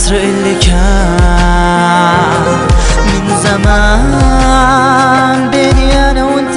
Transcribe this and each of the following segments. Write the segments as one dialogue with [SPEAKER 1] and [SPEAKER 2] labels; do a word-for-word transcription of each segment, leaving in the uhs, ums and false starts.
[SPEAKER 1] النصر اللي كان من زمان بيني انا وانت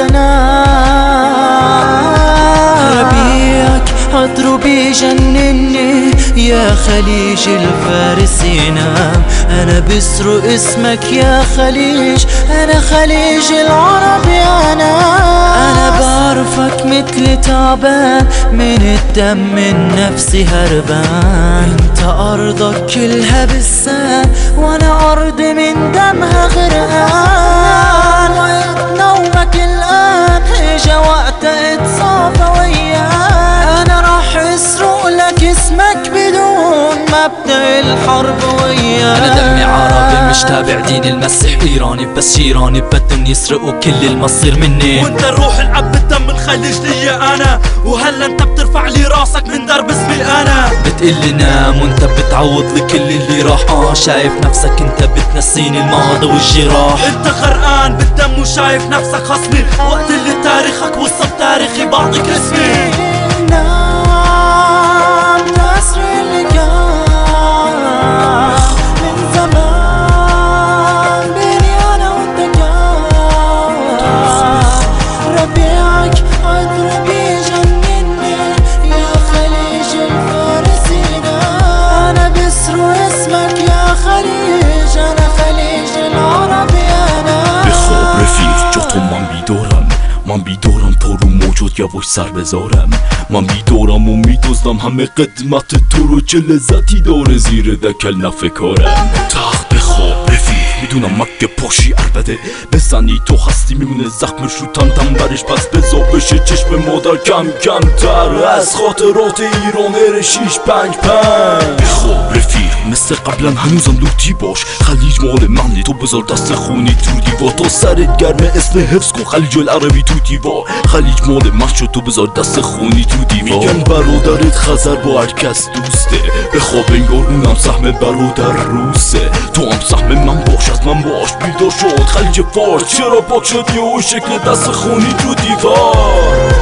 [SPEAKER 1] نام. ربيعك عطره بيجنني يا خليج الفارس ينام. انا بسرق اسمك يا خليج، انا خليج العرب يا ناس. انا بعرفك مثل تعبان من الدم من نفسي هربان. انت ارضك كلها بالسان وانا ارضي من دمها غرقان. وقت نومك الان اجا وقت اتصافى وياك. انا راح اسرق لك اسمك بدون مبدأ الحرب وياك.
[SPEAKER 2] انا دمي عربي مش تابع دين المسيح، ايراني بس شيراني بدهم يسرقوا كل المصير مني.
[SPEAKER 3] وانت الروح العب الدم الخليج ليا انا، وهلا انت بترفع لي راسك من درب اسمي انا.
[SPEAKER 2] بتقلي نام وانت بتعوض لي كل اللي راح. اه شايف نفسك انت بتنسيني الماضي والجراح.
[SPEAKER 3] انت غرقان بالدم وشايف نفسك خصمي، وقت اللي تاريخك وصف تاريخي بعطيك اسمي.
[SPEAKER 1] نام نصر اللي كان من زمان بيني انا وانت كان. ربيعك عطره بيجنني يا خليج الفارس ينام. انا بسرق اسمك يا خليج، انا خليج العرب يا ناس.
[SPEAKER 4] بخواب رفیق جا تو من بیدارم، من بیدارم تا رو موجود یواش سر بذارم. من بیدارم و میدوزدم همه قدمت تو رو، چه لذتی داره زیر دکل نفکارم. تخت بخواب رفیق میدونم مکه پاشی عربده بزنی تو هستی میمونه زخمش رو تن برش، پس بزا بشه چشم مادر کم کم تر از خاطرات ایران ار شیش پنج پنج. بخواب رفیق مثل قبلا هنوزم لوتی باش، خلیج مال منی تو بذار دست خونی تو دیوا. تا سرت گرمه اسم حفظ کن خلیج العربی تو دیوا. خلیج مال من شد تو بذار دست خونی تو دیوا. میگن برادرت خزر با هرکس دوسته، بخواب انگار اونم سهم برادر روسه. تو هم سهم من باش از من باش بیدار شد خلیج فارس. چرا پاک شد یه شکل دست خونی تو دیوار.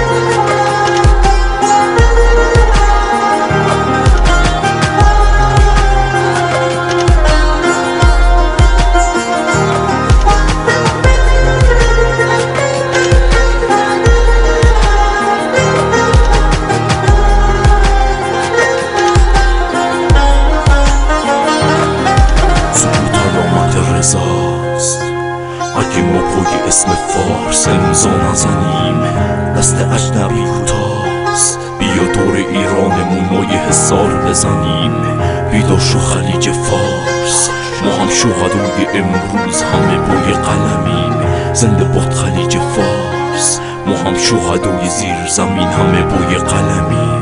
[SPEAKER 4] اگه ما پای اسم فارس امضا نزنیم دست اجنبی کوتاست. بیا دور ایرانمون ما یه حصار بزنیم. بیدار شو خلیج فارس، ما هم شهدای امروز همه بوی قلمیم. زنده باد خلیج فارس، ما هم شهدای زیر زمین همه بوی قلمیم.